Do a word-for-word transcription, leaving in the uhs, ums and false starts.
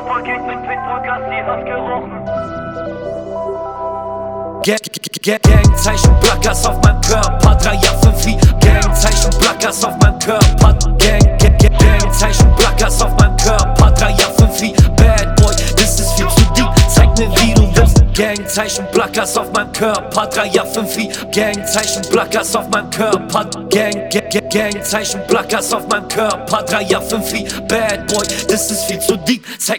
Paket mit Petrolgas, die hat gerochen. Gangzeichen, Blackers auf meinem Körper, drei A fünf vier. Gangzeichen, Blackers auf meinem Körper. Gang, gang, gang, Gangzeichen, Blackers auf meinem Körper, drei A fünf vier. Bad Boy, das ist viel zu deep, zeig mir wie du willst. Gangzeichen, Blackers auf meinem Körper, drei A fünf vier. Gangzeichen, Blackers auf meinem Körper. Gang, gang, gang, Gangzeichen, Blackers auf meinem Körper, drei A fünf vier. Bad Boy, das ist viel zu deep, zeig